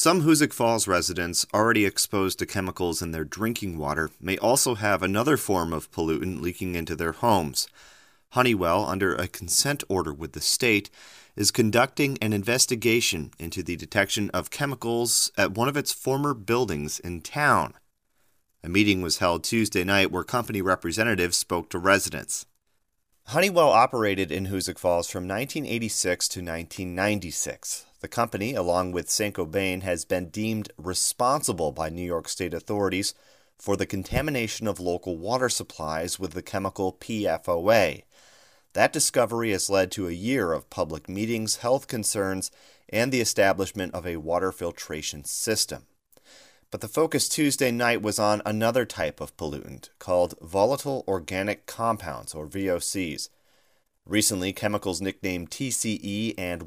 Some Hoosick Falls residents already exposed to chemicals in their drinking water may also have another form of pollutant leaking into their homes. Honeywell, under a consent order with the state, is conducting an investigation into the detection of chemicals at one of its former buildings in town. A meeting was held Tuesday night where company representatives spoke to residents. Honeywell operated in Hoosick Falls from 1986 to 1996. The company, along with Saint-Gobain, has been deemed responsible by New York State authorities for the contamination of local water supplies with the chemical PFOA. That discovery has led to a year of public meetings, health concerns, and the establishment of a water filtration system. But the focus Tuesday night was on another type of pollutant called volatile organic compounds, or VOCs. Recently, chemicals nicknamed TCE and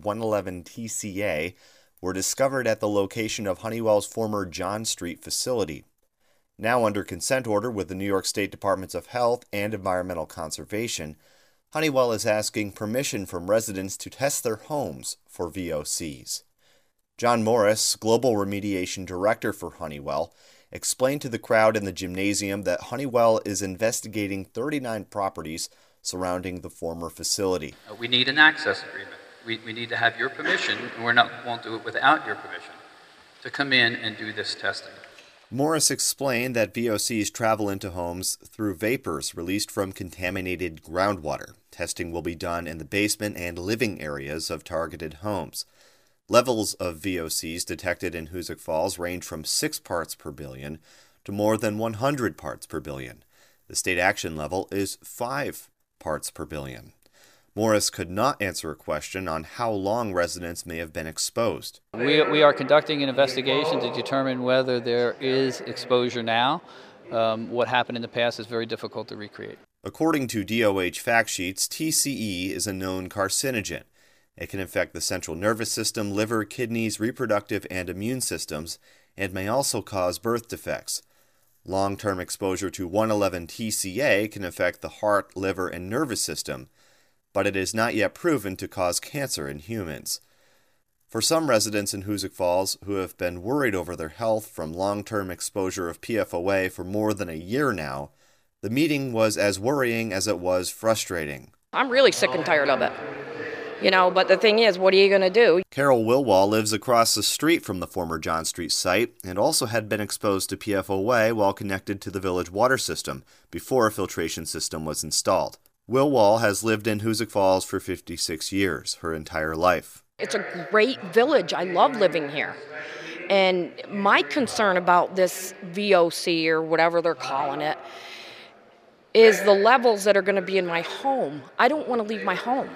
111-TCA were discovered at the location of Honeywell's former John Street facility. Now under consent order with the New York State Departments of Health and Environmental Conservation, Honeywell is asking permission from residents to test their homes for VOCs. John Morris, Global Remediation Director for Honeywell, explained to the crowd in the gymnasium that Honeywell is investigating 39 properties surrounding the former facility. We need an access agreement. We need to have your permission, and won't do it without your permission, to come in and do this testing. Morris explained that VOCs travel into homes through vapors released from contaminated groundwater. Testing will be done in the basement and living areas of targeted homes. Levels of VOCs detected in Hoosick Falls range from 6 parts per billion to more than 100 parts per billion. The state action level is 5 parts per billion. Morris could not answer a question on how long residents may have been exposed. We are conducting an investigation to determine whether there is exposure now. What happened in the past is very difficult to recreate. According to DOH fact sheets, TCE is a known carcinogen. It can affect the central nervous system, liver, kidneys, reproductive, and immune systems, and may also cause birth defects. Long-term exposure to 111-TCA can affect the heart, liver, and nervous system, but it is not yet proven to cause cancer in humans. For some residents in Hoosick Falls who have been worried over their health from long-term exposure of PFOA for more than a year now, the meeting was as worrying as it was frustrating. I'm really sick and tired of it. But the thing is, what are you going to do? Carol Wilwall lives across the street from the former John Street site and also had been exposed to PFOA while connected to the village water system before a filtration system was installed. Wilwall has lived in Hoosick Falls for 56 years, her entire life. It's a great village. I love living here. And my concern about this VOC, or whatever they're calling it, is the levels that are going to be in my home. I don't want to leave my home.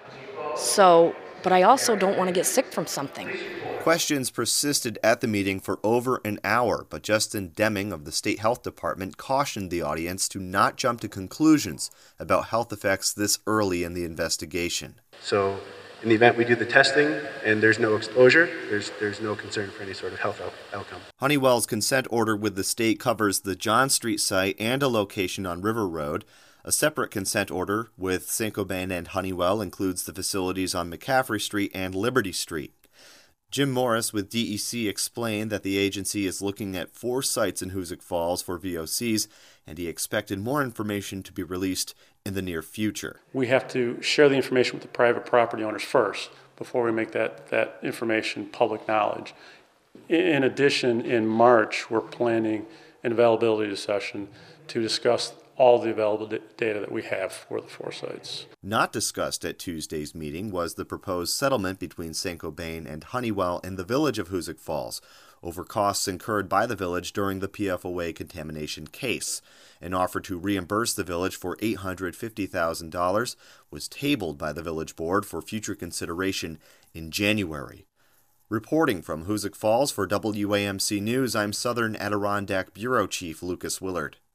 But I also don't want to get sick from something. Questions persisted at the meeting for over an hour, but Justin Deming of the State Health Department cautioned the audience to not jump to conclusions about health effects this early in the investigation. So in the event we do the testing and there's no exposure, there's no concern for any sort of health outcome. Honeywell's consent order with the state covers the John Street site and a location on River Road. A separate consent order with Saint-Gobain and Honeywell includes the facilities on McCaffrey Street and Liberty Street. Jim Morris with DEC explained that the agency is looking at 4 sites in Hoosick Falls for VOCs, and he expected more information to be released in the near future. We have to share the information with the private property owners first before we make that information public knowledge. In addition, in March, we're planning an availability session to discuss all the available data that we have for the 4 sites. Not discussed at Tuesday's meeting was the proposed settlement between Saint-Gobain and Honeywell in the village of Hoosick Falls over costs incurred by the village during the PFOA contamination case. An offer to reimburse the village for $850,000 was tabled by the village board for future consideration in January. Reporting from Hoosick Falls for WAMC News, I'm Southern Adirondack Bureau Chief Lucas Willard.